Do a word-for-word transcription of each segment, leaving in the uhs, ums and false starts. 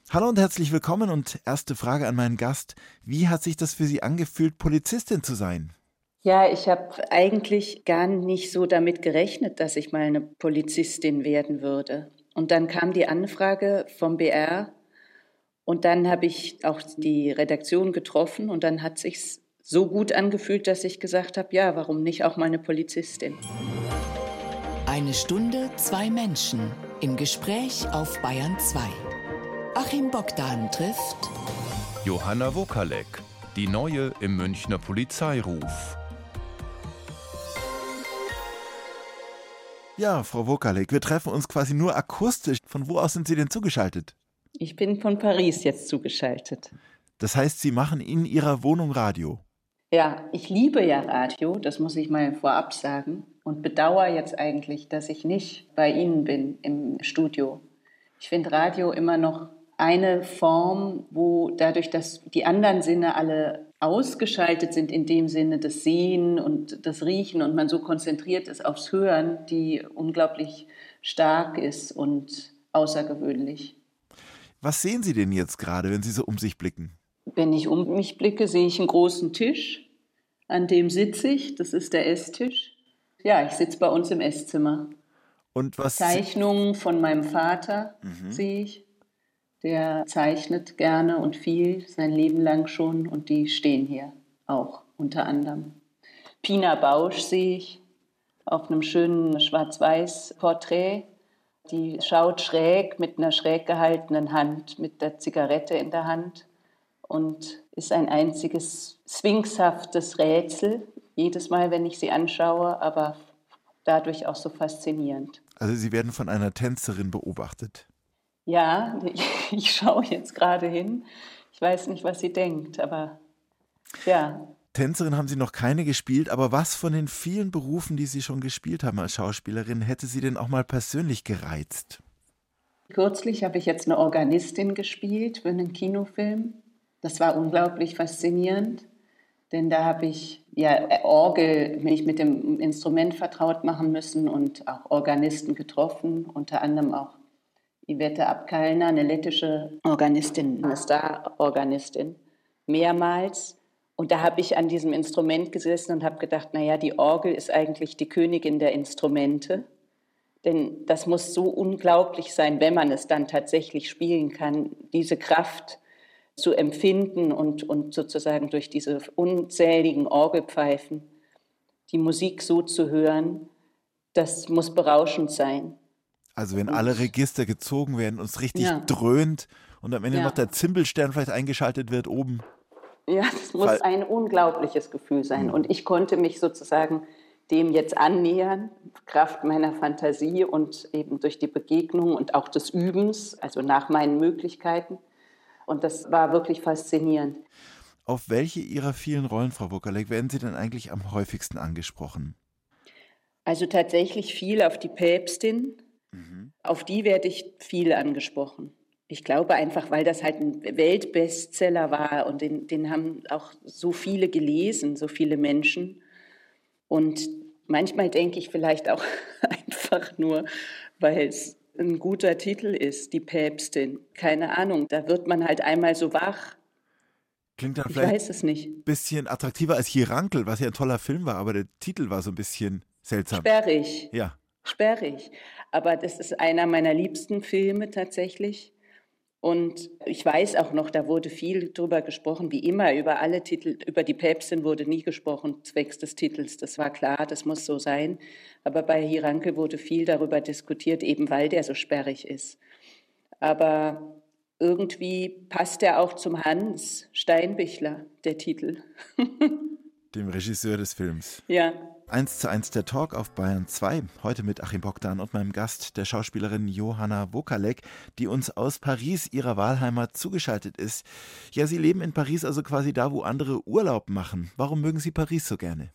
Hallo und herzlich willkommen und erste Frage an meinen Gast. Wie hat sich das für Sie angefühlt, Polizistin zu sein? Ja, ich habe eigentlich gar nicht so damit gerechnet, dass ich mal eine Polizistin werden würde. Und dann kam die Anfrage vom B R und dann habe ich auch die Redaktion getroffen und dann hat sich's so gut angefühlt, dass ich gesagt habe, ja, warum nicht auch mal eine Polizistin? Eine Stunde, zwei Menschen im Gespräch auf Bayern zwei. Achim Bogdan trifft Johanna Wokalek, die Neue im Münchner Polizeiruf. Ja, Frau Wokalek, wir treffen uns quasi nur akustisch. Von wo aus sind Sie denn zugeschaltet? Ich bin von Paris jetzt zugeschaltet. Das heißt, Sie machen in Ihrer Wohnung Radio. Ja, ich liebe ja Radio, das muss ich mal vorab sagen, und bedauere jetzt eigentlich, dass ich nicht bei Ihnen bin im Studio. Ich finde Radio immer noch eine Form, wo dadurch, dass die anderen Sinne alle ausgeschaltet sind, in dem Sinne das Sehen und das Riechen und man so konzentriert ist aufs Hören, die unglaublich stark ist und außergewöhnlich. Was sehen Sie denn jetzt gerade, wenn Sie so um sich blicken? Wenn ich um mich blicke, sehe ich einen großen Tisch, an dem sitze ich, das ist der Esstisch. Ja, ich sitze bei uns im Esszimmer. Und was Zeichnungen von meinem Vater Mhm. sehe ich. Der zeichnet gerne und viel, sein Leben lang schon, und die stehen hier auch unter anderem. Pina Bausch sehe ich auf einem schönen Schwarz-Weiß-Porträt. Die schaut schräg mit einer schräg gehaltenen Hand, mit der Zigarette in der Hand und ist ein einziges sphinxhaftes Rätsel, jedes Mal, wenn ich sie anschaue, aber dadurch auch so faszinierend. Also Sie werden von einer Tänzerin beobachtet. Ja, ich, ich schaue jetzt gerade hin. Ich weiß nicht, was sie denkt, aber ja. Tänzerin haben Sie noch keine gespielt, aber was von den vielen Berufen, die Sie schon gespielt haben als Schauspielerin, hätte Sie denn auch mal persönlich gereizt? Kürzlich habe ich jetzt eine Organistin gespielt für einen Kinofilm. Das war unglaublich faszinierend, denn da habe ich ja Orgel, mich mit dem Instrument vertraut machen müssen und auch Organisten getroffen, unter anderem auch Iveta Abkalner, eine lettische Organistin, eine Star-Organistin, mehrmals. Und da habe ich an diesem Instrument gesessen und habe gedacht, naja, die Orgel ist eigentlich die Königin der Instrumente. Denn das muss so unglaublich sein, wenn man es dann tatsächlich spielen kann, diese Kraft zu empfinden und, und sozusagen durch diese unzähligen Orgelpfeifen die Musik so zu hören, das muss berauschend sein. Also wenn alle Register gezogen werden und es richtig Ja. dröhnt und am Ende Ja. noch der Zimbelstern vielleicht eingeschaltet wird oben. Ja, das muss Weil- ein unglaubliches Gefühl sein. Und ich konnte mich sozusagen dem jetzt annähern, Kraft meiner Fantasie und eben durch die Begegnung und auch des Übens, also nach meinen Möglichkeiten. Und das war wirklich faszinierend. Auf welche Ihrer vielen Rollen, Frau Wokalek, werden Sie denn eigentlich am häufigsten angesprochen? Also tatsächlich viel auf die Päpstin. Auf die werde ich viel angesprochen. Ich glaube einfach, weil das halt ein Weltbestseller war und den, den haben auch so viele gelesen, so viele Menschen. Und manchmal denke ich vielleicht auch einfach nur, weil es ein guter Titel ist, die Päpstin. Keine Ahnung, da wird man halt einmal so wach. Klingt dann Ich vielleicht weiß es nicht. ein bisschen attraktiver als Hierankel, was ja ein toller Film war, aber der Titel war so ein bisschen seltsam. Sperrig. Ja, Sperrig. Aber das ist einer meiner liebsten Filme tatsächlich. Und ich weiß auch noch, da wurde viel drüber gesprochen, wie immer, über alle Titel, über die Päpstin wurde nie gesprochen, zwecks des Titels. Das war klar, das muss so sein. Aber bei Hierankel wurde viel darüber diskutiert, eben weil der so sperrig ist. Aber irgendwie passt er auch zum Hans Steinbichler, der Titel. dem Regisseur des Films. Ja. Eins zu eins der Talk auf Bayern zwei, heute mit Achim Bogdan und meinem Gast, der Schauspielerin Johanna Wokalek, die uns aus Paris, ihrer Wahlheimat, zugeschaltet ist. Ja, Sie leben in Paris, also quasi da, wo andere Urlaub machen. Warum mögen Sie Paris so gerne?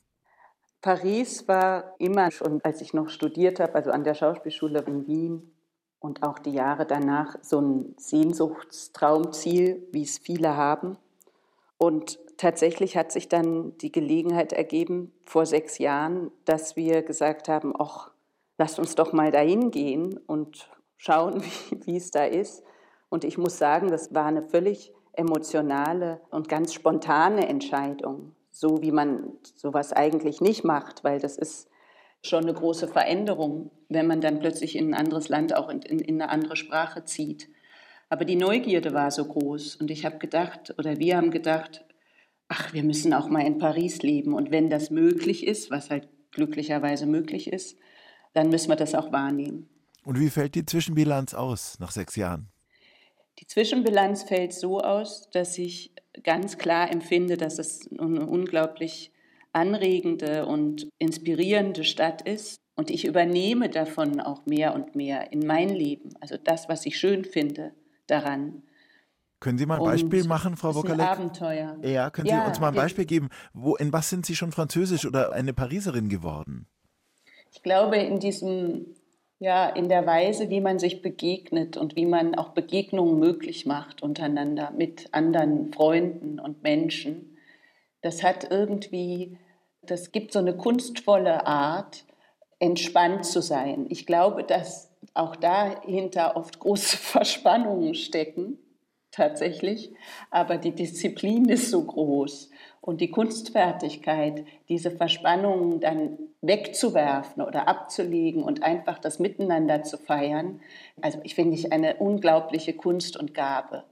Paris war immer schon, als ich noch studiert habe, also an der Schauspielschule in Wien und auch die Jahre danach, so ein Sehnsuchtstraumziel, wie es viele haben. Und tatsächlich hat sich dann die Gelegenheit ergeben, vor sechs Jahren, dass wir gesagt haben, ach, lasst uns doch mal dahin gehen und schauen, wie, wie es da ist. Und ich muss sagen, das war eine völlig emotionale und ganz spontane Entscheidung, so wie man sowas eigentlich nicht macht, weil das ist schon eine große Veränderung, wenn man dann plötzlich in ein anderes Land, auch in, in, in eine andere Sprache zieht. Aber die Neugierde war so groß und ich habe gedacht, oder wir haben gedacht, ach, wir müssen auch mal in Paris leben und wenn das möglich ist, was halt glücklicherweise möglich ist, dann müssen wir das auch wahrnehmen. Und wie fällt die Zwischenbilanz aus nach sechs Jahren? Die Zwischenbilanz fällt so aus, dass ich ganz klar empfinde, dass es eine unglaublich anregende und inspirierende Stadt ist. Und ich übernehme davon auch mehr und mehr in mein Leben. Also das, was ich schön finde daran. Können Sie mal ein Beispiel und machen, Frau Wokalek? Das ist ein Abenteuer. Ja, können ja, Sie uns mal ein Beispiel geben? Wo, in was sind Sie schon französisch oder eine Pariserin geworden? Ich glaube, in diesem, ja, in der Weise, wie man sich begegnet und wie man auch Begegnungen möglich macht untereinander mit anderen Freunden und Menschen. Das hat irgendwie, das gibt so eine kunstvolle Art, entspannt zu sein. Ich glaube, dass auch dahinter oft große Verspannungen stecken, tatsächlich, aber die Disziplin ist so groß und die Kunstfertigkeit, diese Verspannungen dann wegzuwerfen oder abzulegen und einfach das Miteinander zu feiern, also ich finde ich eine unglaubliche Kunst und Gabe.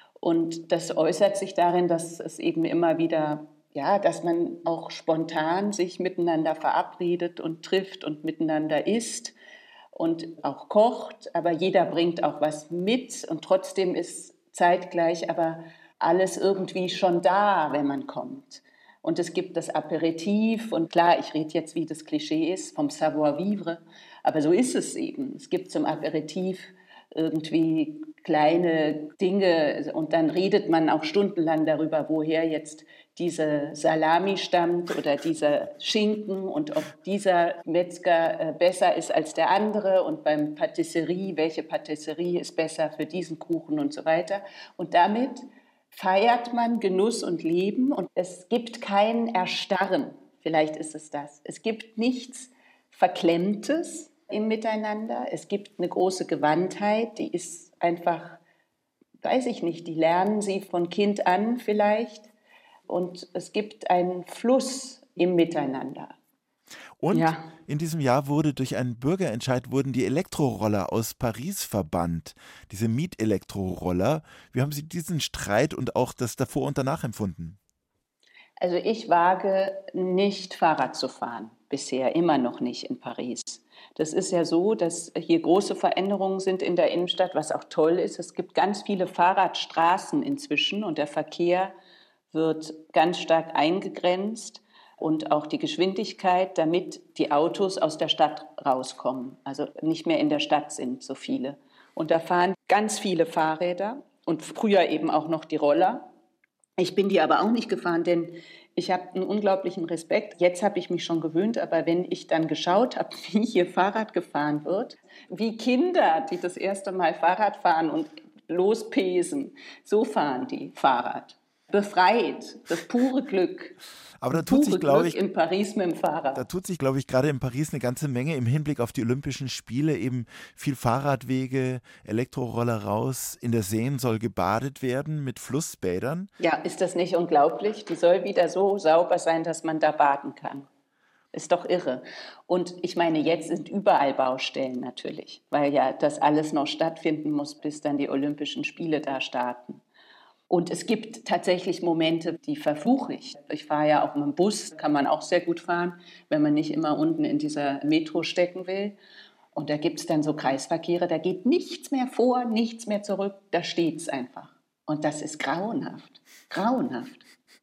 Und das äußert sich darin, dass es eben immer wieder, ja, dass man auch spontan sich miteinander verabredet und trifft und miteinander isst und auch kocht, aber jeder bringt auch was mit und trotzdem ist zeitgleich aber alles irgendwie schon da, wenn man kommt. Und es gibt das Aperitif und klar, ich rede jetzt, wie das Klischee ist, vom Savoir-vivre, aber so ist es eben. Es gibt zum Aperitif irgendwie kleine Dinge und dann redet man auch stundenlang darüber, woher jetzt diese Salami stammt oder dieser Schinken und ob dieser Metzger besser ist als der andere und beim Patisserie, welche Patisserie ist besser für diesen Kuchen und so weiter. Und damit feiert man Genuss und Leben und es gibt kein Erstarren, vielleicht ist es das. Es gibt nichts Verklemmtes im Miteinander, es gibt eine große Gewandtheit, die ist einfach, weiß ich nicht, die lernen sie von Kind an vielleicht. Und es gibt einen Fluss im Miteinander. Und ja. in diesem Jahr wurde durch einen Bürgerentscheid wurden die Elektroroller aus Paris verbannt, diese Mietelektroroller. Wie haben Sie diesen Streit und auch das davor und danach empfunden? Also ich wage nicht Fahrrad zu fahren, bisher immer noch nicht in Paris. Das ist ja so, dass hier große Veränderungen sind in der Innenstadt, was auch toll ist. Es gibt ganz viele Fahrradstraßen inzwischen und der Verkehr wird ganz stark eingegrenzt und auch die Geschwindigkeit, damit die Autos aus der Stadt rauskommen, also nicht mehr in der Stadt sind so viele. Und da fahren ganz viele Fahrräder und früher eben auch noch die Roller. Ich bin die aber auch nicht gefahren, denn ich habe einen unglaublichen Respekt. Jetzt habe ich mich schon gewöhnt, aber wenn ich dann geschaut habe, wie hier Fahrrad gefahren wird, wie Kinder, die das erste Mal Fahrrad fahren und lospesen, so fahren die Fahrrad. Befreit, das pure Glück. Aber da tut sich, glaube ich, in Paris mit dem Fahrrad. Da tut sich, glaube ich, gerade in Paris eine ganze Menge im Hinblick auf die Olympischen Spiele. Eben viel Fahrradwege, Elektroroller raus. In der Seine soll gebadet werden mit Flussbädern. Ja, ist das nicht unglaublich? Die soll wieder so sauber sein, dass man da baden kann. Ist doch irre. Und ich meine, jetzt sind überall Baustellen natürlich, weil ja das alles noch stattfinden muss, bis dann die Olympischen Spiele da starten. Und es gibt tatsächlich Momente, die verfluche ich. Ich fahre ja auch mit dem Bus, kann man auch sehr gut fahren, wenn man nicht immer unten in dieser Metro stecken will. Und da gibt es dann so Kreisverkehre, da geht nichts mehr vor, nichts mehr zurück, da steht es einfach. Und das ist grauenhaft, grauenhaft.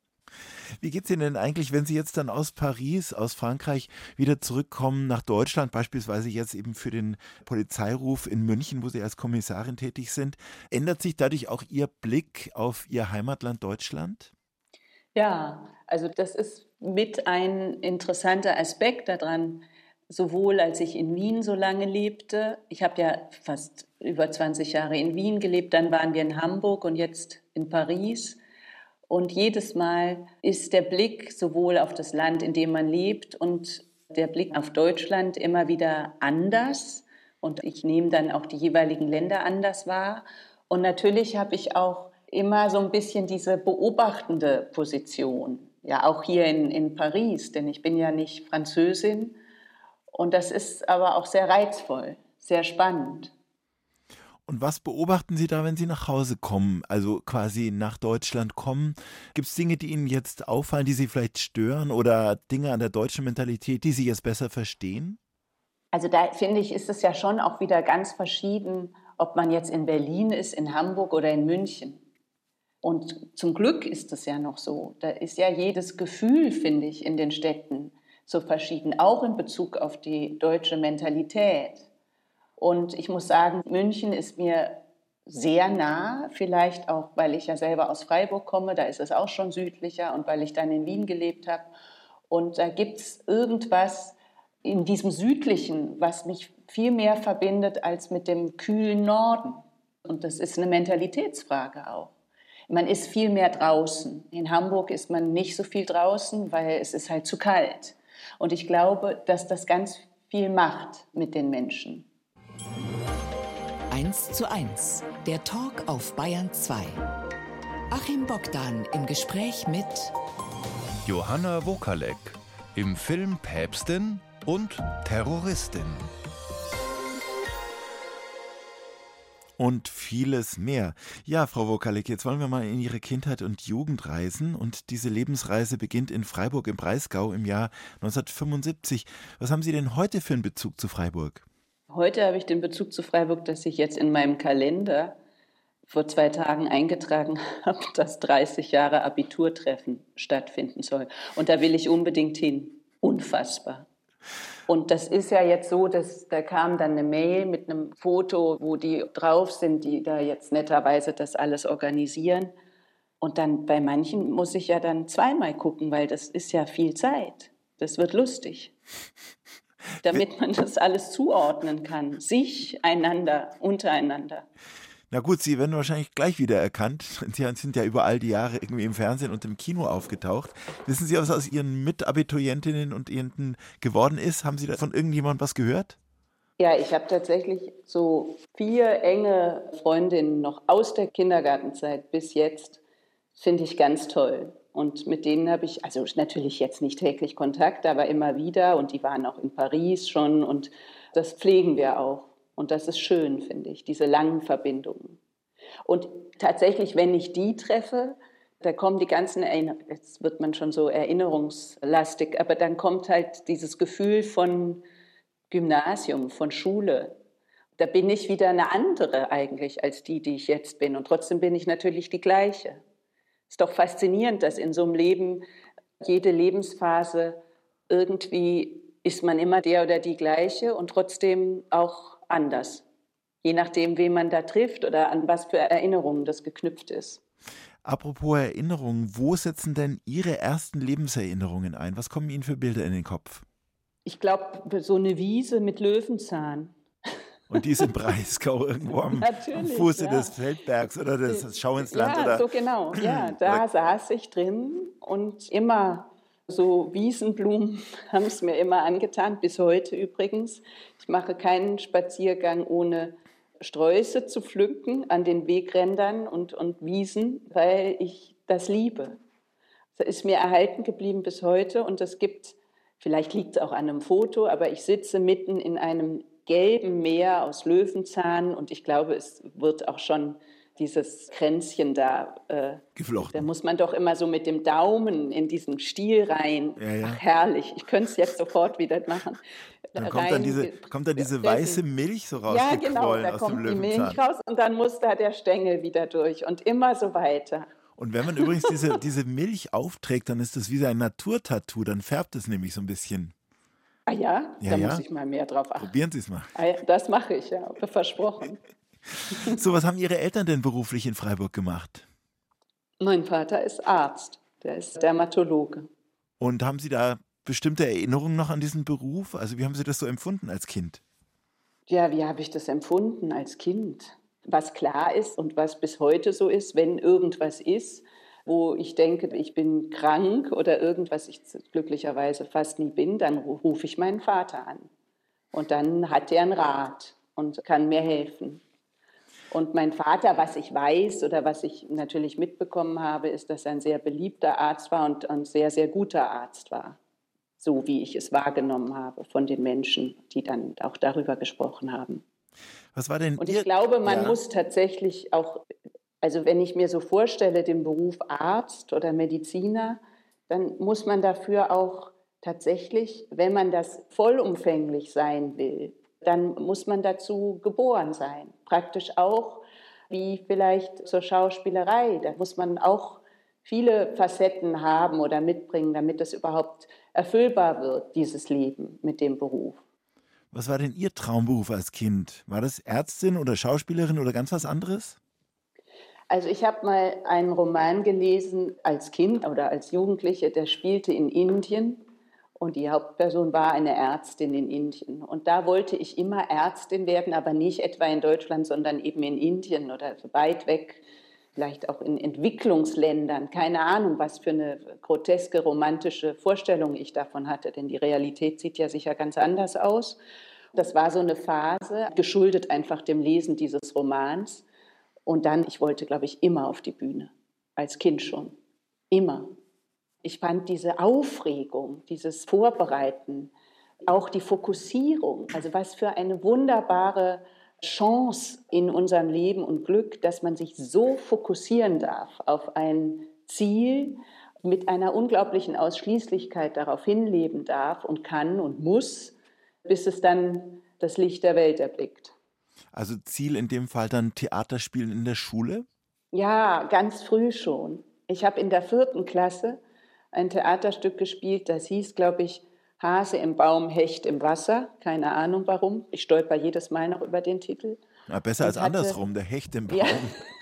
Wie geht es Ihnen denn eigentlich, wenn Sie jetzt dann aus Paris, aus Frankreich wieder zurückkommen nach Deutschland, beispielsweise jetzt eben für den Polizeiruf in München, wo Sie als Kommissarin tätig sind? Ändert sich dadurch auch Ihr Blick auf Ihr Heimatland Deutschland? Ja, also das ist mit ein interessanter Aspekt daran, sowohl als ich in Wien so lange lebte. Ich habe ja fast über zwanzig Jahre in Wien gelebt, dann waren wir in Hamburg und jetzt in Paris. Und jedes Mal ist der Blick sowohl auf das Land, in dem man lebt, und der Blick auf Deutschland immer wieder anders. Und ich nehme dann auch die jeweiligen Länder anders wahr. Und natürlich habe ich auch immer so ein bisschen diese beobachtende Position. Ja, auch hier in, in Paris, denn ich bin ja nicht Französin. Und das ist aber auch sehr reizvoll, sehr spannend. Und was beobachten Sie da, wenn Sie nach Hause kommen, also quasi nach Deutschland kommen? Gibt es Dinge, die Ihnen jetzt auffallen, die Sie vielleicht stören oder Dinge an der deutschen Mentalität, die Sie jetzt besser verstehen? Also da finde ich, ist es ja schon auch wieder ganz verschieden, ob man jetzt in Berlin ist, in Hamburg oder in München. Und zum Glück ist es ja noch so. Da ist ja jedes Gefühl, finde ich, in den Städten so verschieden, auch in Bezug auf die deutsche Mentalität. Und ich muss sagen, München ist mir sehr nah, vielleicht auch, weil ich ja selber aus Freiburg komme, da ist es auch schon südlicher und weil ich dann in Wien gelebt habe. Und da gibt es irgendwas in diesem Südlichen, was mich viel mehr verbindet als mit dem kühlen Norden. Und das ist eine Mentalitätsfrage auch. Man ist viel mehr draußen. In Hamburg ist man nicht so viel draußen, weil es ist halt zu kalt. Und ich glaube, dass das ganz viel macht mit den Menschen. eins zu eins, der Talk auf Bayern zwei. Achim Bogdan im Gespräch mit Johanna Wokalek im Film Päpstin und Terroristin. Und vieles mehr. Ja, Frau Wokalek, jetzt wollen wir mal in Ihre Kindheit und Jugend reisen. Und diese Lebensreise beginnt in Freiburg im Breisgau im Jahr neunzehnhundertfünfundsiebzig. Was haben Sie denn heute für einen Bezug zu Freiburg? Heute habe ich den Bezug zu Freiburg, dass ich jetzt in meinem Kalender vor zwei Tagen eingetragen habe, dass dreißig Jahre Abiturtreffen stattfinden soll. Und da will ich unbedingt hin. Unfassbar. Und das ist ja jetzt so, dass da kam dann eine Mail mit einem Foto, wo die drauf sind, die da jetzt netterweise das alles organisieren. Und dann bei manchen muss ich ja dann zweimal gucken, weil das ist ja viel Zeit. Das wird lustig. Damit man das alles zuordnen kann. Sich, einander, untereinander. Na gut, Sie werden wahrscheinlich gleich wieder erkannt. Sie sind ja über all die Jahre irgendwie im Fernsehen und im Kino aufgetaucht. Wissen Sie, was aus Ihren Mitabiturientinnen und Enten geworden ist? Haben Sie da von irgendjemandem was gehört? Ja, ich habe tatsächlich so vier enge Freundinnen noch aus der Kindergartenzeit bis jetzt. Finde ich ganz toll. Und mit denen habe ich, also natürlich jetzt nicht täglich Kontakt, aber immer wieder. Und die waren auch in Paris schon. Und das pflegen wir auch. Und das ist schön, finde ich, diese langen Verbindungen. Und tatsächlich, wenn ich die treffe, da kommen die ganzen Erinnerungen, jetzt wird man schon so erinnerungslastig, aber dann kommt halt dieses Gefühl von Gymnasium, von Schule. Da bin ich wieder eine andere eigentlich als die, die ich jetzt bin. Und trotzdem bin ich natürlich die gleiche. Ist doch faszinierend, dass in so einem Leben jede Lebensphase irgendwie ist man immer der oder die gleiche und trotzdem auch anders. Je nachdem, wen man da trifft oder an was für Erinnerungen das geknüpft ist. Apropos Erinnerungen, wo setzen denn Ihre ersten Lebenserinnerungen ein? Was kommen Ihnen für Bilder in den Kopf? Ich glaube, so eine Wiese mit Löwenzahn. Und die ist im Breisgau irgendwo am, am Fuße ja. des Feldbergs oder des Schau ins Land? Ja, oder? so genau. Ja, da saß ich drin und immer so Wiesenblumen haben es mir immer angetan, bis heute übrigens. Ich mache keinen Spaziergang ohne Sträuße zu pflücken an den Wegrändern und, und Wiesen, weil ich das liebe. Das ist mir erhalten geblieben bis heute und es gibt, vielleicht liegt es auch an einem Foto, aber ich sitze mitten in einem gelben Meer aus Löwenzahn und ich glaube, es wird auch schon dieses Kränzchen da äh, geflochten. Da muss man doch immer so mit dem Daumen in diesen Stiel rein. Ja, ja. Ach, herrlich. Ich könnte es jetzt sofort wieder machen. Dann kommt dann diese, kommt dann diese weiße Milch so rausgequollen ja, genau, da aus kommt dem die Löwenzahn. Milch raus und dann muss da der Stängel wieder durch und immer so weiter. Und wenn man übrigens diese, diese Milch aufträgt, dann ist das wie so ein Naturtattoo, dann färbt es nämlich so ein bisschen. Ah ja? Ja, da ja. muss ich mal mehr drauf achten. Probieren Sie es mal. Ah, ja, das mache ich, ja, versprochen. So, was haben Ihre Eltern denn beruflich in Freiburg gemacht? Mein Vater ist Arzt, der ist Dermatologe. Und haben Sie da bestimmte Erinnerungen noch an diesen Beruf? Also wie haben Sie das so empfunden als Kind? Ja, wie habe ich das empfunden als Kind? Was klar ist und was bis heute so ist, wenn irgendwas ist, wo ich denke, ich bin krank oder irgendwas, ich glücklicherweise fast nie bin, dann rufe ich meinen Vater an. Und dann hat er einen Rat und kann mir helfen. Und mein Vater, was ich weiß oder was ich natürlich mitbekommen habe, ist, dass er ein sehr beliebter Arzt war und ein sehr, sehr guter Arzt war. So wie ich es wahrgenommen habe von den Menschen, die dann auch darüber gesprochen haben. Was war denn Und Ihr... ich glaube, man ja. muss tatsächlich auch, also wenn ich mir so vorstelle, den Beruf Arzt oder Mediziner, dann muss man dafür auch tatsächlich, wenn man das vollumfänglich sein will, dann muss man dazu geboren sein. Praktisch auch wie vielleicht zur Schauspielerei. Da muss man auch viele Facetten haben oder mitbringen, damit es überhaupt erfüllbar wird, dieses Leben mit dem Beruf. Was war denn Ihr Traumberuf als Kind? War das Ärztin oder Schauspielerin oder ganz was anderes? Also ich habe mal einen Roman gelesen als Kind oder als Jugendliche, der spielte in Indien und die Hauptperson war eine Ärztin in Indien. Und da wollte ich immer Ärztin werden, aber nicht etwa in Deutschland, sondern eben in Indien oder so weit weg, vielleicht auch in Entwicklungsländern. Keine Ahnung, was für eine groteske, romantische Vorstellung ich davon hatte, denn die Realität sieht ja sicher ganz anders aus. Das war so eine Phase, geschuldet einfach dem Lesen dieses Romans. Und dann, ich wollte, glaube ich, immer auf die Bühne, als Kind schon, immer. Ich fand diese Aufregung, dieses Vorbereiten, auch die Fokussierung, also was für eine wunderbare Chance in unserem Leben und Glück, dass man sich so fokussieren darf auf ein Ziel, mit einer unglaublichen Ausschließlichkeit darauf hinleben darf und kann und muss, bis es dann das Licht der Welt erblickt. Also Ziel in dem Fall dann Theaterspielen in der Schule? Ja, ganz früh schon. Ich habe in der vierten Klasse ein Theaterstück gespielt, das hieß, glaube ich, Hase im Baum, Hecht im Wasser. Keine Ahnung warum. Ich stolper jedes Mal noch über den Titel. Ja, besser Und als hatte, andersrum, der Hecht im Baum. Ja.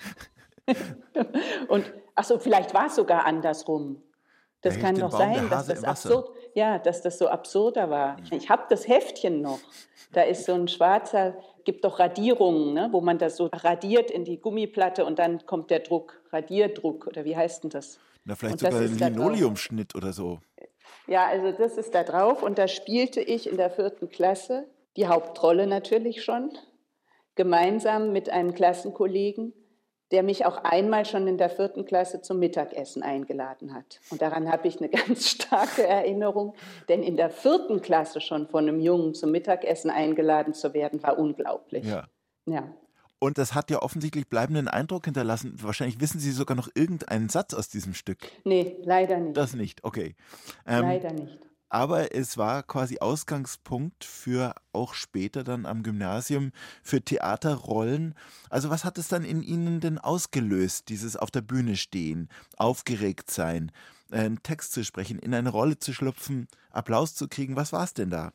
Und ach so, vielleicht war es sogar andersrum. Das Der kann Hecht im doch Baum, der sein, dass Hase das im Wasser. absurd, ja, dass das so absurder war. Ich habe das Heftchen noch. Da ist so ein schwarzer, gibt doch Radierungen, ne, wo man das so radiert in die Gummiplatte und dann kommt der Druck, Radierdruck oder wie heißt denn das? Na, vielleicht Und das sogar ein ist da drauf. Linoleumschnitt oder so. Ja, also das ist da drauf und da spielte ich in der vierten Klasse, die Hauptrolle natürlich schon, gemeinsam mit einem Klassenkollegen, der mich auch einmal schon in der vierten Klasse zum Mittagessen eingeladen hat. Und daran habe ich eine ganz starke Erinnerung, denn in der vierten Klasse schon von einem Jungen zum Mittagessen eingeladen zu werden, war unglaublich. Ja. Ja. Und das hat ja offensichtlich bleibenden Eindruck hinterlassen. Wahrscheinlich wissen Sie sogar noch irgendeinen Satz aus diesem Stück. Nee, leider nicht. Das nicht, okay. Ähm, leider nicht. Aber es war quasi Ausgangspunkt für auch später dann am Gymnasium für Theaterrollen. Also was hat es dann in Ihnen denn ausgelöst, dieses auf der Bühne stehen, aufgeregt sein, einen Text zu sprechen, in eine Rolle zu schlüpfen, Applaus zu kriegen? Was war es denn da?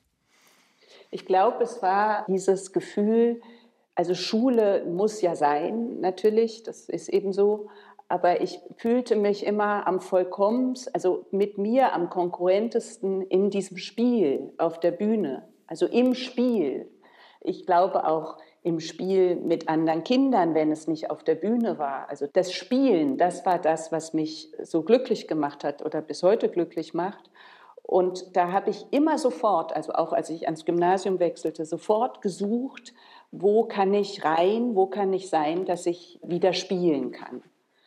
Ich glaube, es war dieses Gefühl, also Schule muss ja sein, natürlich, das ist eben so. Aber ich fühlte mich immer am vollkommensten, also mit mir am konkurrentesten in diesem Spiel auf der Bühne, also im Spiel. Ich glaube auch im Spiel mit anderen Kindern, wenn es nicht auf der Bühne war. Also das Spielen, das war das, was mich so glücklich gemacht hat oder bis heute glücklich macht. Und da habe ich immer sofort, also auch als ich ans Gymnasium wechselte, sofort gesucht, wo kann ich rein, wo kann ich sein, dass ich wieder spielen kann.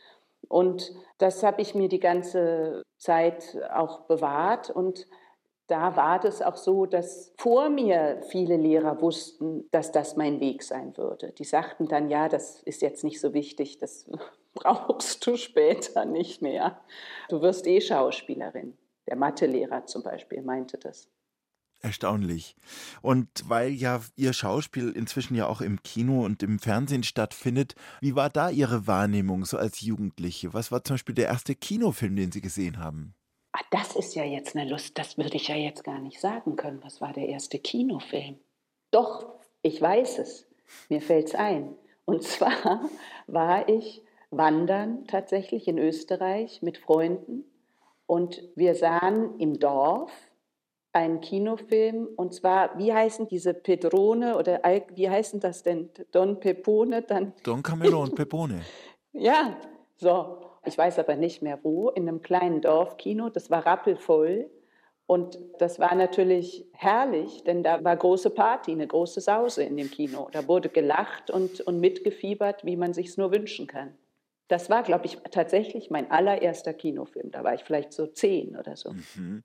Und das habe ich mir die ganze Zeit auch bewahrt. Und da war das auch so, dass vor mir viele Lehrer wussten, dass das mein Weg sein würde. Die sagten dann, ja, das ist jetzt nicht so wichtig, das brauchst du später nicht mehr. Du wirst eh Schauspielerin. Der Mathelehrer zum Beispiel meinte das. Erstaunlich. Und weil ja Ihr Schauspiel inzwischen ja auch im Kino und im Fernsehen stattfindet, wie war da Ihre Wahrnehmung so als Jugendliche? Was war zum Beispiel der erste Kinofilm, den Sie gesehen haben? Ah, das ist ja jetzt eine Lust, das würde ich ja jetzt gar nicht sagen können. Was war der erste Kinofilm? Doch, ich weiß es. Mir fällt es ein. Und zwar war ich wandern tatsächlich in Österreich mit Freunden und wir sahen im Dorf einen Kinofilm, und zwar, wie heißen diese Pedrone oder wie heißen das denn? Don Pepone? Dann Don Camillo und Pepone. Ja, so. Ich weiß aber nicht mehr wo, in einem kleinen Dorfkino, das war rappelvoll. Und das war natürlich herrlich, denn da war große Party, eine große Sause in dem Kino. Da wurde gelacht und, und mitgefiebert, wie man sich's nur wünschen kann. Das war, glaube ich, tatsächlich mein allererster Kinofilm. Da war ich vielleicht so zehn oder so. Mhm.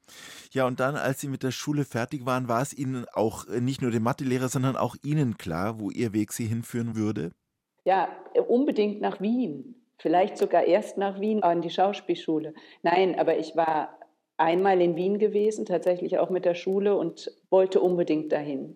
Ja, und dann, als Sie mit der Schule fertig waren, war es Ihnen auch äh, nicht nur dem Mathelehrer, sondern auch Ihnen klar, wo Ihr Weg Sie hinführen würde? Ja, unbedingt nach Wien. Vielleicht sogar erst nach Wien an die Schauspielschule. Nein, aber ich war einmal in Wien gewesen, tatsächlich auch mit der Schule und wollte unbedingt dahin.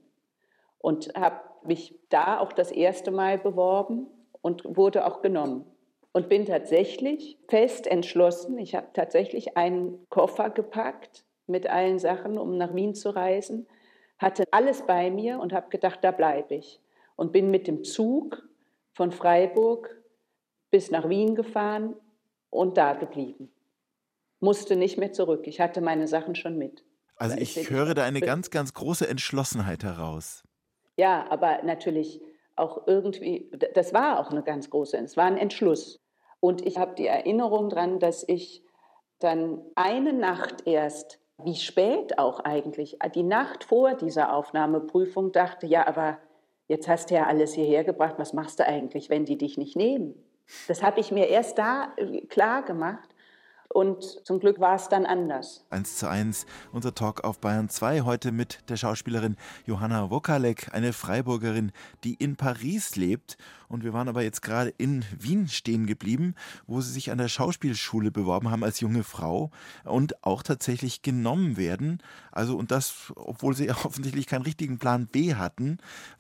Und habe mich da auch das erste Mal beworben und wurde auch genommen. Und bin tatsächlich fest entschlossen. Ich habe tatsächlich einen Koffer gepackt mit allen Sachen, um nach Wien zu reisen. Hatte alles bei mir und habe gedacht, da bleibe ich. Und bin mit dem Zug von Freiburg bis nach Wien gefahren und da geblieben. Musste nicht mehr zurück. Ich hatte meine Sachen schon mit. Also ich höre da eine ganz, ganz große Entschlossenheit heraus. Ja, aber natürlich auch irgendwie, das war auch eine ganz große, es war ein Entschluss. Und ich habe die Erinnerung dran, dass ich dann eine Nacht erst, wie spät auch eigentlich, die Nacht vor dieser Aufnahmeprüfung dachte, ja, aber jetzt hast du ja alles hierher gebracht, was machst du eigentlich, wenn die dich nicht nehmen? Das habe ich mir erst da klar gemacht. Und zum Glück war es dann anders. Eins zu eins, unser Talk auf Bayern zwei, heute mit der Schauspielerin Johanna Wokalek, eine Freiburgerin, die in Paris lebt. Und wir waren aber jetzt gerade in Wien stehen geblieben, wo sie sich an der Schauspielschule beworben haben als junge Frau und auch tatsächlich genommen werden. Also und das, obwohl sie offensichtlich keinen richtigen Plan B hatten.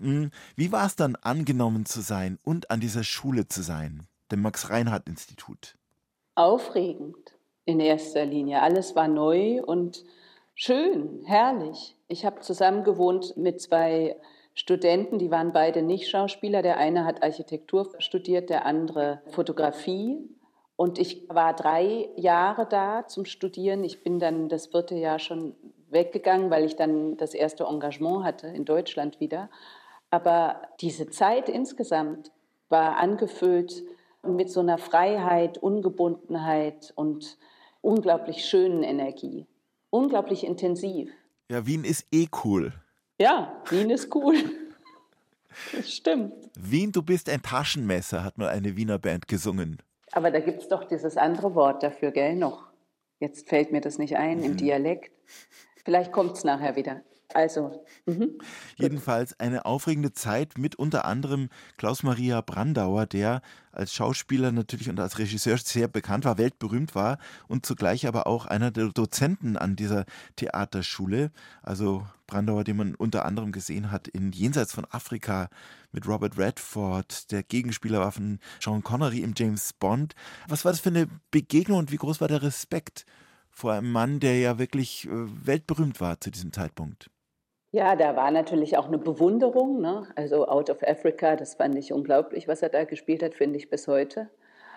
Wie war es dann, angenommen zu sein und an dieser Schule zu sein, dem Max-Reinhardt-Institut? Aufregend. In erster Linie. Alles war neu und schön, herrlich. Ich habe zusammen gewohnt mit zwei Studenten, die waren beide nicht Schauspieler. Der eine hat Architektur studiert, der andere Fotografie. Und ich war drei Jahre da zum Studieren. Ich bin dann das vierte Jahr schon weggegangen, weil ich dann das erste Engagement hatte in Deutschland wieder. Aber diese Zeit insgesamt war angefüllt mit so einer Freiheit, Ungebundenheit und unglaublich schönen Energie. Unglaublich intensiv. Ja, Wien ist eh cool. Ja, Wien ist cool. Das stimmt. Wien, du bist ein Taschenmesser, hat mal eine Wiener Band gesungen. Aber da gibt es doch dieses andere Wort dafür, gell, noch. Jetzt fällt mir das nicht ein, mhm. im Dialekt. Vielleicht kommt es nachher wieder. Also, mhm. Jedenfalls eine aufregende Zeit mit unter anderem Klaus-Maria Brandauer, der als Schauspieler natürlich und als Regisseur sehr bekannt war, weltberühmt war und zugleich aber auch einer der Dozenten an dieser Theaterschule. Also Brandauer, den man unter anderem gesehen hat in Jenseits von Afrika mit Robert Redford. Der Gegenspieler war von Sean Connery im James Bond. Was war das für eine Begegnung und wie groß war der Respekt vor einem Mann, der ja wirklich weltberühmt war zu diesem Zeitpunkt? Ja, da war natürlich auch eine Bewunderung, ne? Also Out of Africa, das fand ich unglaublich, was er da gespielt hat, finde ich bis heute.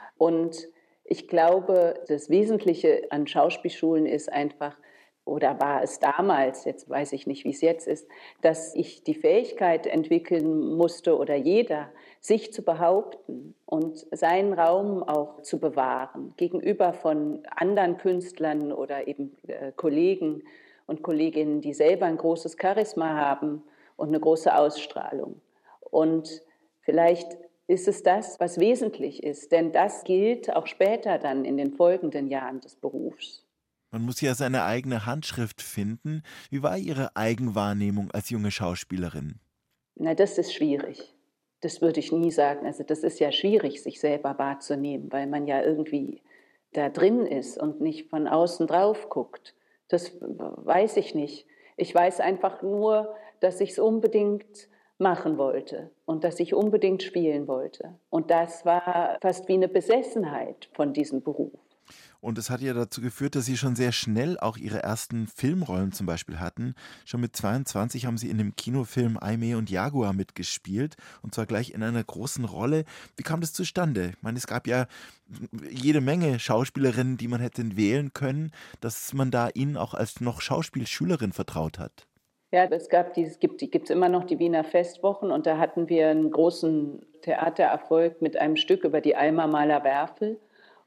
Und ich glaube, das Wesentliche an Schauspielschulen ist einfach, oder war es damals, jetzt weiß ich nicht, wie es jetzt ist, dass ich die Fähigkeit entwickeln musste oder jeder, sich zu behaupten und seinen Raum auch zu bewahren gegenüber von anderen Künstlern oder eben äh, Kollegen und Kolleginnen, die selber ein großes Charisma haben und eine große Ausstrahlung. Und vielleicht ist es das, was wesentlich ist, denn das gilt auch später dann in den folgenden Jahren des Berufs. Man muss ja seine eigene Handschrift finden. Wie war Ihre Eigenwahrnehmung als junge Schauspielerin? Na, das ist schwierig. Das würde ich nie sagen. Also das ist ja schwierig, sich selber wahrzunehmen, weil man ja irgendwie da drin ist und nicht von außen drauf guckt. Das weiß ich nicht. Ich weiß einfach nur, dass ich es unbedingt machen wollte und dass ich unbedingt spielen wollte. Und das war fast wie eine Besessenheit von diesem Beruf. Und es hat ja dazu geführt, dass Sie schon sehr schnell auch Ihre ersten Filmrollen zum Beispiel hatten. Schon mit zweiundzwanzig haben Sie in dem Kinofilm Aimee und Jaguar mitgespielt und zwar gleich in einer großen Rolle. Wie kam das zustande? Ich meine, es gab ja jede Menge Schauspielerinnen, die man hätte wählen können, dass man da Ihnen auch als noch Schauspielschülerin vertraut hat. Ja, es gab die, es gibt, die gibt es immer noch, die Wiener Festwochen und da hatten wir einen großen Theatererfolg mit einem Stück über die Alma Mahler-Werfel.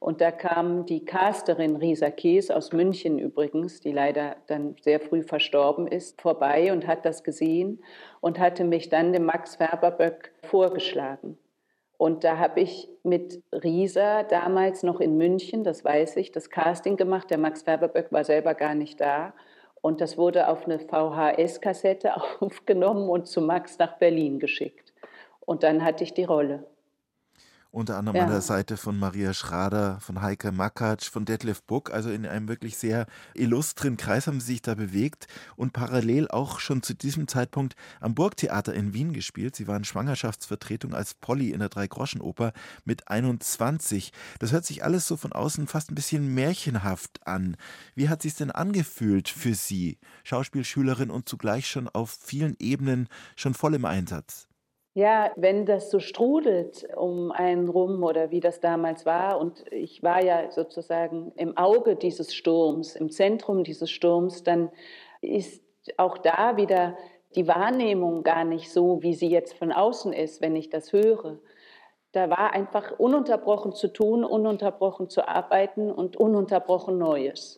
Und da kam die Casterin Risa Kees aus München übrigens, die leider dann sehr früh verstorben ist, vorbei und hat das gesehen und hatte mich dann dem Max Färberböck vorgeschlagen. Und da habe ich mit Risa damals noch in München, das weiß ich, das Casting gemacht. Der Max Färberböck war selber gar nicht da. Und das wurde auf eine V H S-Kassette aufgenommen und zu Max nach Berlin geschickt. Und dann hatte ich die Rolle. Unter anderem Ja. an der Seite von Maria Schrader, von Heike Makatsch, von Detlef Buck. Also in einem wirklich sehr illustren Kreis haben sie sich da bewegt und parallel auch schon zu diesem Zeitpunkt am Burgtheater in Wien gespielt. Sie waren Schwangerschaftsvertretung als Polly in der Dreigroschenoper mit einundzwanzig. Das hört sich alles so von außen fast ein bisschen märchenhaft an. Wie hat sich's denn angefühlt für Sie, Schauspielschülerin und zugleich schon auf vielen Ebenen schon voll im Einsatz? Ja, wenn das so strudelt um einen rum oder wie das damals war und ich war ja sozusagen im Auge dieses Sturms, im Zentrum dieses Sturms, dann ist auch da wieder die Wahrnehmung gar nicht so, wie sie jetzt von außen ist, wenn ich das höre. Da war einfach ununterbrochen zu tun, ununterbrochen zu arbeiten und ununterbrochen Neues.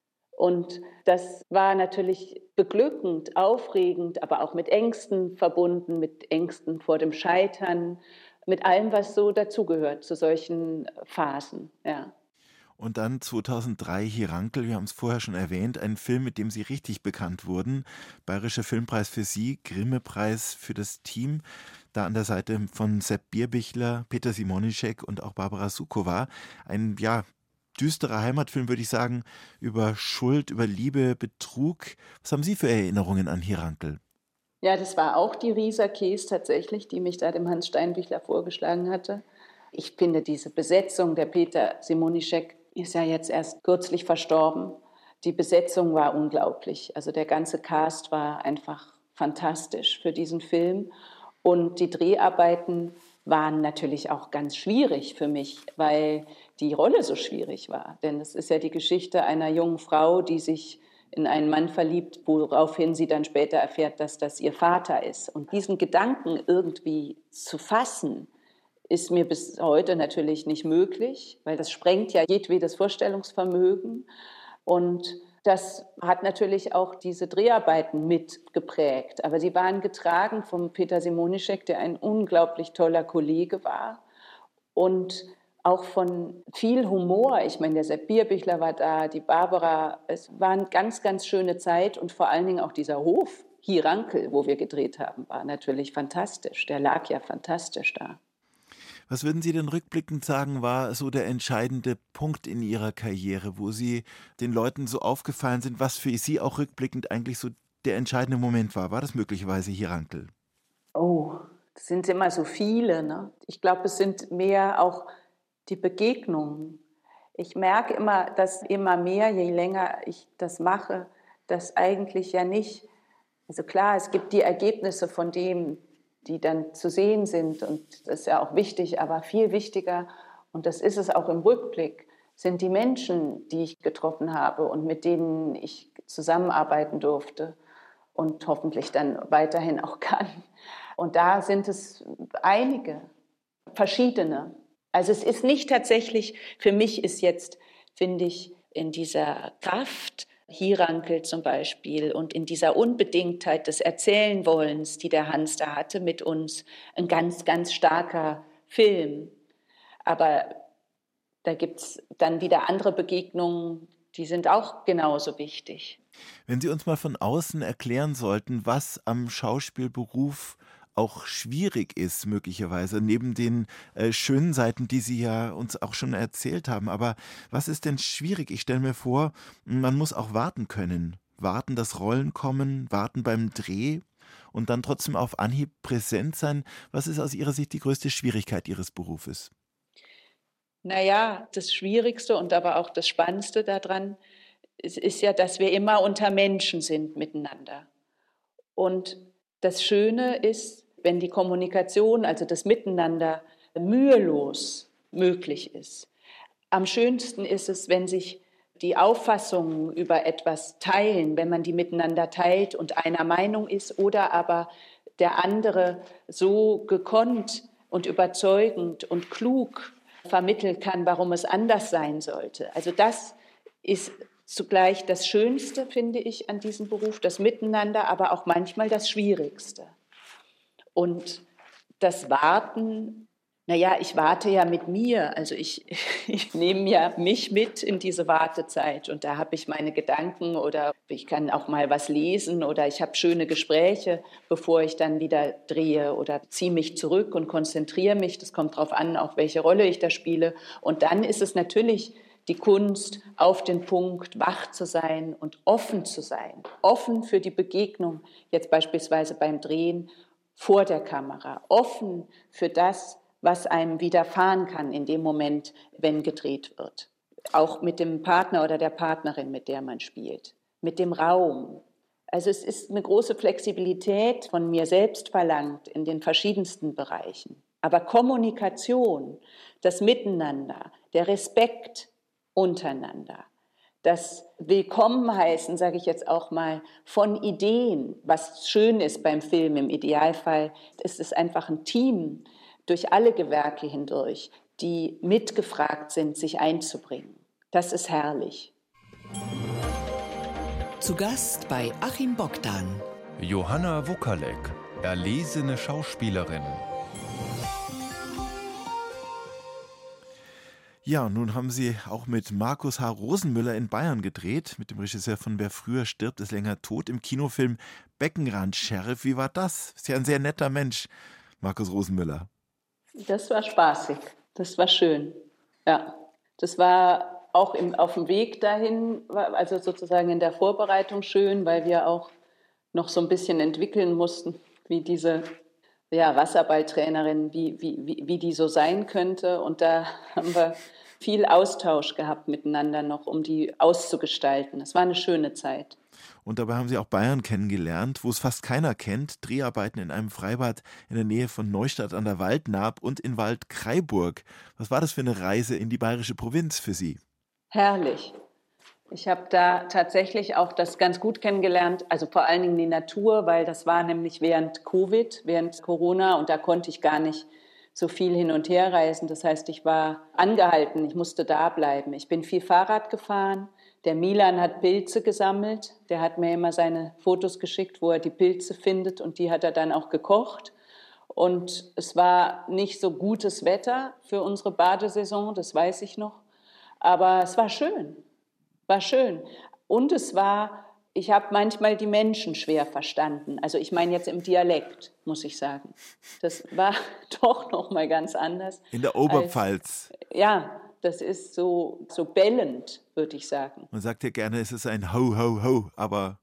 Und das war natürlich beglückend, aufregend, aber auch mit Ängsten verbunden, mit Ängsten vor dem Scheitern, mit allem, was so dazugehört zu solchen Phasen. Ja. Und dann zweitausenddrei Hirankel, wir haben es vorher schon erwähnt, ein Film, mit dem Sie richtig bekannt wurden. Bayerischer Filmpreis für Sie, Grimme-Preis für das Team. Da an der Seite von Sepp Bierbichler, Peter Simonischek und auch Barbara Sukowa. Ein, ja, düsterer Heimatfilm, würde ich sagen, über Schuld, über Liebe, Betrug. Was haben Sie für Erinnerungen an Hirankel? Ja, das war auch die Risa Kees tatsächlich, die mich da dem Hans Steinbichler vorgeschlagen hatte. Ich finde diese Besetzung, der Peter Simonischek ist ja jetzt erst kürzlich verstorben. Die Besetzung war unglaublich. Also der ganze Cast war einfach fantastisch für diesen Film. Und die Dreharbeiten waren natürlich auch ganz schwierig für mich, weil die Rolle so schwierig war. Denn es ist ja die Geschichte einer jungen Frau, die sich in einen Mann verliebt, woraufhin sie dann später erfährt, dass das ihr Vater ist. Und diesen Gedanken irgendwie zu fassen, ist mir bis heute natürlich nicht möglich, weil das sprengt ja jedwedes Vorstellungsvermögen. Und das hat natürlich auch diese Dreharbeiten mitgeprägt. Aber sie waren getragen vom Peter Simonischek, der ein unglaublich toller Kollege war. Und auch von viel Humor. Ich meine, der Sepp Bierbichler war da, die Barbara. Es war eine ganz, ganz schöne Zeit. Und vor allen Dingen auch dieser Hof, Hirankel, wo wir gedreht haben, war natürlich fantastisch. Der lag ja fantastisch da. Was würden Sie denn rückblickend sagen, war so der entscheidende Punkt in Ihrer Karriere, wo Sie den Leuten so aufgefallen sind, was für Sie auch rückblickend eigentlich so der entscheidende Moment war? War das möglicherweise Hirankel? Oh, das sind immer so viele, ne? Ich glaube, es sind mehr auch die Begegnungen. Ich merke immer, dass immer mehr, je länger ich das mache, dass eigentlich ja nicht, also klar, es gibt die Ergebnisse von dem, die dann zu sehen sind und das ist ja auch wichtig, aber viel wichtiger, und das ist es auch im Rückblick, sind die Menschen, die ich getroffen habe und mit denen ich zusammenarbeiten durfte und hoffentlich dann weiterhin auch kann. Und da sind es einige, verschiedene. Also es ist nicht tatsächlich, für mich ist jetzt, finde ich, in dieser Kraft, Hirankel zum Beispiel, und in dieser Unbedingtheit des Erzählenwollens, die der Hans da hatte mit uns, ein ganz, ganz starker Film. Aber da gibt es dann wieder andere Begegnungen, die sind auch genauso wichtig. Wenn Sie uns mal von außen erklären sollten, was am Schauspielberuf auch schwierig ist, möglicherweise, neben den äh, schönen Seiten, die Sie ja uns auch schon erzählt haben. Aber was ist denn schwierig? Ich stelle mir vor, man muss auch warten können. Warten, dass Rollen kommen, warten beim Dreh und dann trotzdem auf Anhieb präsent sein. Was ist aus Ihrer Sicht die größte Schwierigkeit Ihres Berufes? Naja, das Schwierigste und aber auch das Spannendste daran ist, ist ja, dass wir immer unter Menschen sind miteinander. Und das Schöne ist, wenn die Kommunikation, also das Miteinander, mühelos möglich ist. Am schönsten ist es, wenn sich die Auffassungen über etwas teilen, wenn man die miteinander teilt und einer Meinung ist oder aber der andere so gekonnt und überzeugend und klug vermitteln kann, warum es anders sein sollte. Also das ist zugleich das Schönste, finde ich, an diesem Beruf, das Miteinander, aber auch manchmal das Schwierigste. Und das Warten, naja, ich warte ja mit mir, also ich, ich nehme ja mich mit in diese Wartezeit und da habe ich meine Gedanken oder ich kann auch mal was lesen oder ich habe schöne Gespräche, bevor ich dann wieder drehe oder ziehe mich zurück und konzentriere mich. Das kommt darauf an, auf welche Rolle ich da spiele. Und dann ist es natürlich die Kunst, auf den Punkt wach zu sein und offen zu sein, offen für die Begegnung, jetzt beispielsweise beim Drehen vor der Kamera, offen für das, was einem widerfahren kann in dem Moment, wenn gedreht wird. Auch mit dem Partner oder der Partnerin, mit der man spielt, mit dem Raum. Also es ist eine große Flexibilität von mir selbst verlangt in den verschiedensten Bereichen. Aber Kommunikation, das Miteinander, der Respekt untereinander, das Willkommenheißen, sage ich jetzt auch mal, von Ideen, was schön ist beim Film im Idealfall, ist es einfach ein Team durch alle Gewerke hindurch, die mitgefragt sind, sich einzubringen. Das ist herrlich. Zu Gast bei Achim Bogdan. Johanna Wokalek, erlesene Schauspielerin. Ja, nun haben Sie auch mit Markus H. Rosenmüller in Bayern gedreht, mit dem Regisseur von Wer früher stirbt, ist länger tot, im Kinofilm Beckenrand-Sheriff. Wie war das? Ist ja ein sehr netter Mensch, Markus Rosenmüller. Das war spaßig, das war schön. Ja, das war auch im, auf dem Weg dahin, also sozusagen in der Vorbereitung schön, weil wir auch noch so ein bisschen entwickeln mussten, wie diese ja, Wasserballtrainerin, wie, wie, wie, wie die so sein könnte. Und da haben wir viel Austausch gehabt miteinander noch, um die auszugestalten. Es war eine schöne Zeit. Und dabei haben Sie auch Bayern kennengelernt, wo es fast keiner kennt. Dreharbeiten in einem Freibad in der Nähe von Neustadt an der Waldnaab und in Waldkraiburg. Was war das für eine Reise in die bayerische Provinz für Sie? Herrlich. Ich habe da tatsächlich auch das ganz gut kennengelernt, also vor allen Dingen die Natur, weil das war nämlich während Covid, während Corona und da konnte ich gar nicht so viel hin und her reisen. Das heißt, ich war angehalten, ich musste da bleiben. Ich bin viel Fahrrad gefahren. Der Milan hat Pilze gesammelt. Der hat mir immer seine Fotos geschickt, wo er die Pilze findet und die hat er dann auch gekocht. Und es war nicht so gutes Wetter für unsere Badesaison, das weiß ich noch. Aber es war schön, war schön. Und es war, ich habe manchmal die Menschen schwer verstanden. Also ich meine jetzt im Dialekt, muss ich sagen. Das war doch noch mal ganz anders. In der Oberpfalz. Als, ja, das ist so, so bellend, würde ich sagen. Man sagt ja gerne, es ist ein Ho, Ho, Ho, aber...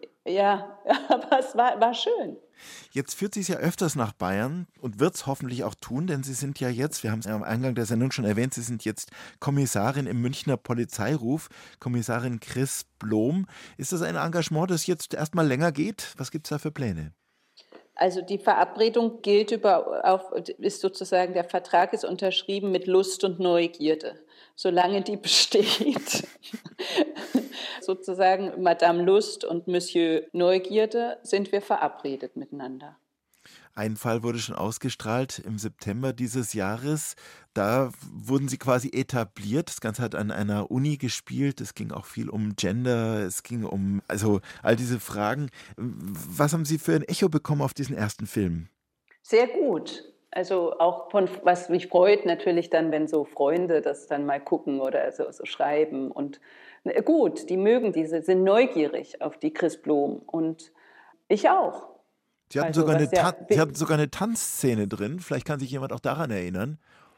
Ja, aber es war, war schön. Jetzt führt Sie es ja öfters nach Bayern und wird es hoffentlich auch tun, denn Sie sind ja jetzt, wir haben es ja am Eingang der Sendung schon erwähnt, Sie sind jetzt Kommissarin im Münchner Polizeiruf, Kommissarin Chris Blom. Ist das ein Engagement, das jetzt erstmal länger geht? Was gibt es da für Pläne? Also die Verabredung gilt über, auf, ist sozusagen, der Vertrag ist unterschrieben mit Lust und Neugierde. Solange die besteht, sozusagen Madame Lust und Monsieur Neugierde, sind wir verabredet miteinander. Ein Fall wurde schon ausgestrahlt im September dieses Jahres. Da wurden Sie quasi etabliert. Das Ganze hat an einer Uni gespielt. Es ging auch viel um Gender. Es ging um, also all diese Fragen. Was haben Sie für ein Echo bekommen auf diesen ersten Film? Sehr gut. Also auch von, was mich freut natürlich dann, wenn so Freunde das dann mal gucken oder so, so schreiben. Und gut, die mögen diese, sind neugierig auf die Chris Blom. Und ich auch. Sie hatten, also, sogar eine ja, Sie hatten sogar eine Tanzszene drin. Vielleicht kann sich jemand auch daran erinnern.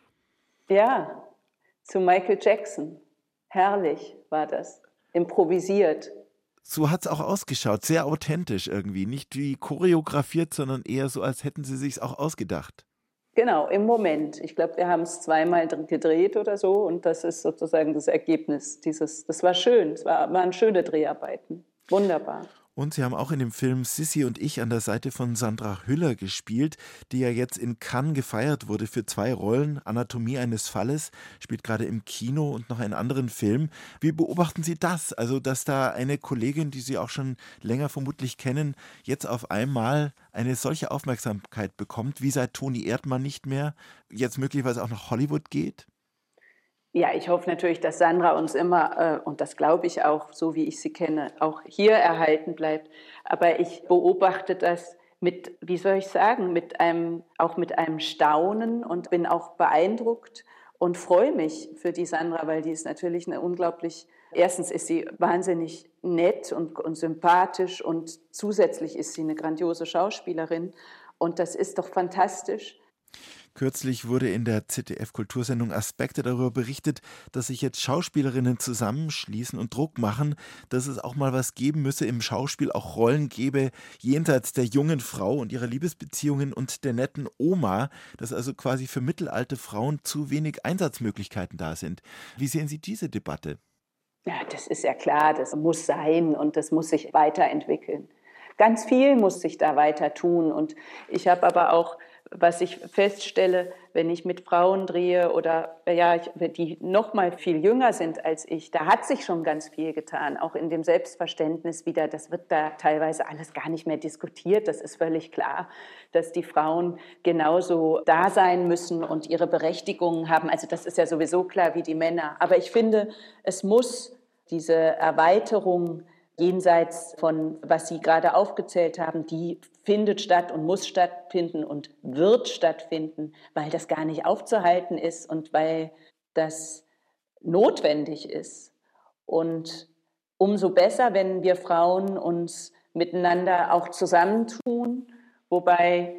Ja, zu Michael Jackson. Herrlich war das. Improvisiert. So hat es auch ausgeschaut. Sehr authentisch irgendwie. Nicht wie choreografiert, sondern eher so, als hätten Sie sich auch ausgedacht. Genau, im Moment. Ich glaube, wir haben es zweimal gedreht oder so. Und das ist sozusagen das Ergebnis dieses. Das war schön. Es war, waren schöne Dreharbeiten. Wunderbar. Und Sie haben auch in dem Film Sissi und ich an der Seite von Sandra Hüller gespielt, die ja jetzt in Cannes gefeiert wurde für zwei Rollen. Anatomie eines Falles spielt gerade im Kino und noch einen anderen Film. Wie beobachten Sie das? Also, dass da eine Kollegin, die Sie auch schon länger vermutlich kennen, jetzt auf einmal eine solche Aufmerksamkeit bekommt, wie seit Toni Erdmann nicht mehr, jetzt möglicherweise auch nach Hollywood geht? Ja, ich hoffe natürlich, dass Sandra uns immer, äh, und das glaube ich auch, so wie ich sie kenne, auch hier erhalten bleibt. Aber ich beobachte das mit, wie soll ich sagen, mit einem, auch mit einem Staunen und bin auch beeindruckt und freue mich für die Sandra, weil die ist natürlich eine unglaublich, erstens ist sie wahnsinnig nett und, und sympathisch und zusätzlich ist sie eine grandiose Schauspielerin und das ist doch fantastisch. Kürzlich wurde in der Z D F-Kultursendung Aspekte darüber berichtet, dass sich jetzt Schauspielerinnen zusammenschließen und Druck machen, dass es auch mal was geben müsse im Schauspiel, auch Rollen gäbe, jenseits der jungen Frau und ihrer Liebesbeziehungen und der netten Oma, dass also quasi für mittelalte Frauen zu wenig Einsatzmöglichkeiten da sind. Wie sehen Sie diese Debatte? Ja, das ist ja klar, das muss sein und das muss sich weiterentwickeln. Ganz viel muss sich da weiter tun und ich habe aber auch, was ich feststelle, wenn ich mit Frauen drehe oder ja, die noch mal viel jünger sind als ich, da hat sich schon ganz viel getan, auch in dem Selbstverständnis wieder. Das wird da teilweise alles gar nicht mehr diskutiert. Das ist völlig klar, dass die Frauen genauso da sein müssen und ihre Berechtigungen haben. Also das ist ja sowieso klar wie die Männer. Aber ich finde, es muss diese Erweiterung jenseits von, was Sie gerade aufgezählt haben, die findet statt und muss stattfinden und wird stattfinden, weil das gar nicht aufzuhalten ist und weil das notwendig ist. Und umso besser, wenn wir Frauen uns miteinander auch zusammentun, wobei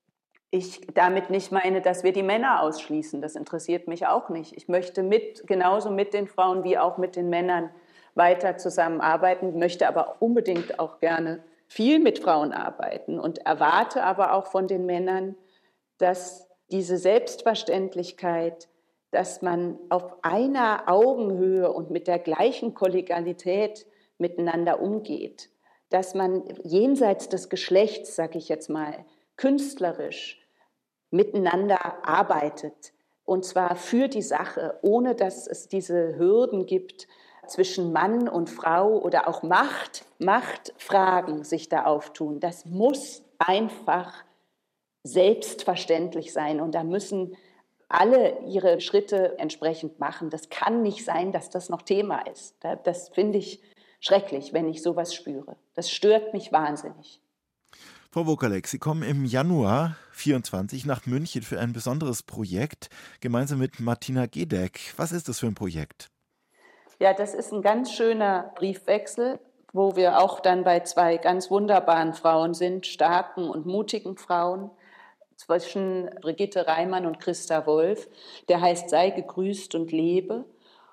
ich damit nicht meine, dass wir die Männer ausschließen. Das interessiert mich auch nicht. Ich möchte mit, genauso mit den Frauen wie auch mit den Männern weiter zusammenarbeiten, möchte aber unbedingt auch gerne viel mit Frauen arbeiten und erwarte aber auch von den Männern, dass diese Selbstverständlichkeit, dass man auf einer Augenhöhe und mit der gleichen Kollegialität miteinander umgeht, dass man jenseits des Geschlechts, sag ich jetzt mal, künstlerisch miteinander arbeitet und zwar für die Sache, ohne dass es diese Hürden gibt, zwischen Mann und Frau oder auch Macht, Machtfragen sich da auftun. Das muss einfach selbstverständlich sein und da müssen alle ihre Schritte entsprechend machen. Das kann nicht sein, dass das noch Thema ist. Das finde ich schrecklich, wenn ich sowas spüre. Das stört mich wahnsinnig. Frau Wokalek, Sie kommen im Januar vierundzwanzig nach München für ein besonderes Projekt, gemeinsam mit Martina Gedeck. Was ist das für ein Projekt? Ja, das ist ein ganz schöner Briefwechsel, wo wir auch dann bei zwei ganz wunderbaren Frauen sind, starken und mutigen Frauen, zwischen Brigitte Reimann und Christa Wolf. Der heißt Sei gegrüßt und lebe.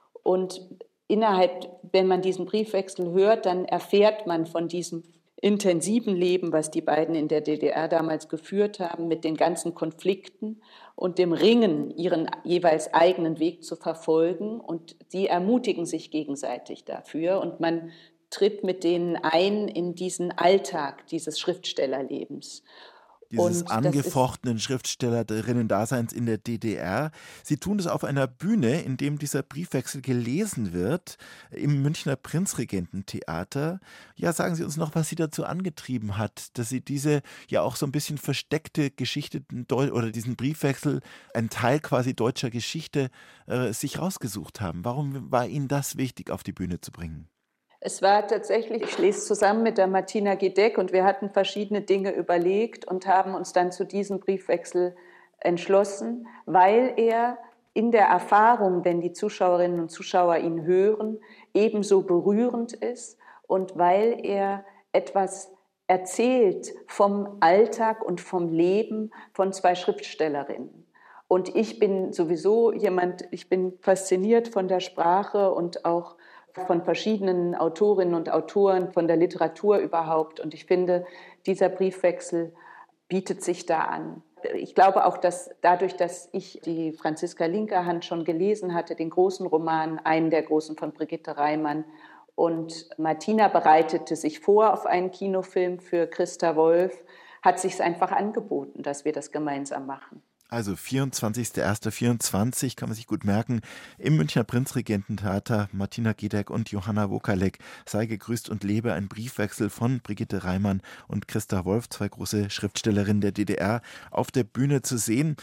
Und innerhalb, wenn man diesen Briefwechsel hört, dann erfährt man von diesem intensiven Leben, was die beiden in der D D R damals geführt haben, mit den ganzen Konflikten und dem Ringen, ihren jeweils eigenen Weg zu verfolgen. Und die ermutigen sich gegenseitig dafür. Und man tritt mit denen ein in diesen Alltag dieses Schriftstellerlebens. Dieses angefochtenen Schriftstellerinnen-Daseins in der D D R. Sie tun das auf einer Bühne, in dem dieser Briefwechsel gelesen wird, im Münchner Prinzregententheater. Ja, sagen Sie uns noch, was Sie dazu angetrieben hat, dass Sie diese ja auch so ein bisschen versteckte Geschichte oder diesen Briefwechsel, ein Teil quasi deutscher Geschichte, äh, sich rausgesucht haben. Warum war Ihnen das wichtig, auf die Bühne zu bringen? Es war tatsächlich, ich lese zusammen mit der Martina Gedeck und wir hatten verschiedene Dinge überlegt und haben uns dann zu diesem Briefwechsel entschlossen, weil er in der Erfahrung, wenn die Zuschauerinnen und Zuschauer ihn hören, ebenso berührend ist und weil er etwas erzählt vom Alltag und vom Leben von zwei Schriftstellerinnen. Und ich bin sowieso jemand, ich bin fasziniert von der Sprache und auch von verschiedenen Autorinnen und Autoren, von der Literatur überhaupt. Und ich finde, dieser Briefwechsel bietet sich da an. Ich glaube auch, dass dadurch, dass ich die Franziska Linkerhand schon gelesen hatte, den großen Roman, einen der großen von Brigitte Reimann, und Martina bereitete sich vor auf einen Kinofilm für Christa Wolf, hat sich es einfach angeboten, dass wir das gemeinsam machen. Also vierundzwanzigster erster vierundzwanzig kann man sich gut merken, im Münchner Prinzregententheater. Martina Gedeck und Johanna Wokalek, Sei gegrüßt und lebe, ein Briefwechsel von Brigitte Reimann und Christa Wolf, zwei große Schriftstellerinnen der D D R, auf der Bühne zu sehen.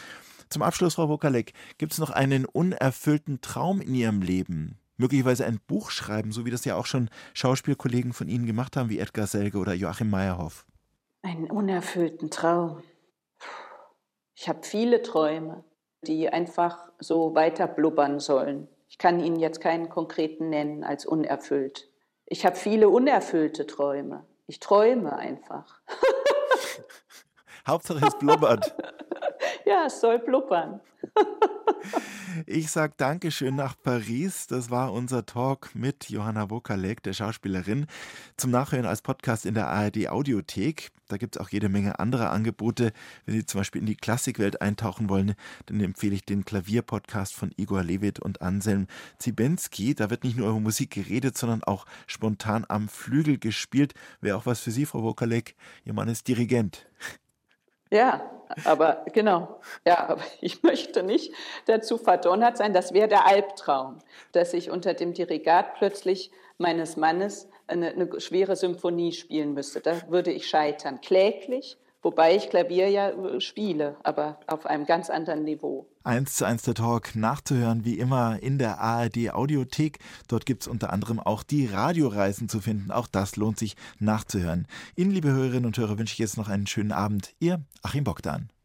Zum Abschluss, Frau Wokalek, gibt es noch einen unerfüllten Traum in Ihrem Leben? Möglicherweise ein Buch schreiben, so wie das ja auch schon Schauspielkollegen von Ihnen gemacht haben, wie Edgar Selge oder Joachim Meyerhoff. Einen unerfüllten Traum. Ich habe viele Träume, die einfach so weiter blubbern sollen. Ich kann Ihnen jetzt keinen konkreten nennen als unerfüllt. Ich habe viele unerfüllte Träume. Ich träume einfach. Hauptsache es blubbert. Ja, es soll blubbern. Ich sage Dankeschön nach Paris. Das war unser Talk mit Johanna Wokalek, der Schauspielerin. Zum Nachhören als Podcast in der A R D-Audiothek. Da gibt es auch jede Menge anderer Angebote. Wenn Sie zum Beispiel in die Klassikwelt eintauchen wollen, dann empfehle ich den Klavierpodcast von Igor Levit und Anselm Zibenski. Da wird nicht nur über Musik geredet, sondern auch spontan am Flügel gespielt. Wäre auch was für Sie, Frau Wokalek. Ihr Mann ist Dirigent. Ja, aber genau. Ja, aber ich möchte nicht dazu verdonnert sein. Das wäre der Albtraum, dass ich unter dem Dirigat plötzlich meines Mannes eine, eine schwere Symphonie spielen müsste. Da würde ich scheitern. Kläglich, wobei ich Klavier ja spiele, aber auf einem ganz anderen Niveau. Eins zu eins der Talk nachzuhören, wie immer in der A R D-Audiothek. Dort gibt es unter anderem auch die Radioreisen zu finden. Auch das lohnt sich nachzuhören. Ihnen, liebe Hörerinnen und Hörer, wünsche ich jetzt noch einen schönen Abend. Ihr Achim Bogdan.